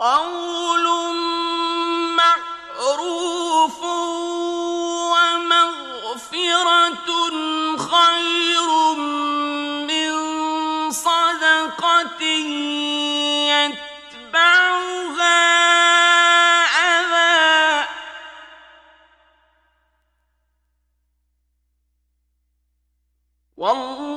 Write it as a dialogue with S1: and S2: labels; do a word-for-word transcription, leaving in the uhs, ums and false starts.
S1: قول معروف ومغفرة خير من صدقة يتبعها أذى. والله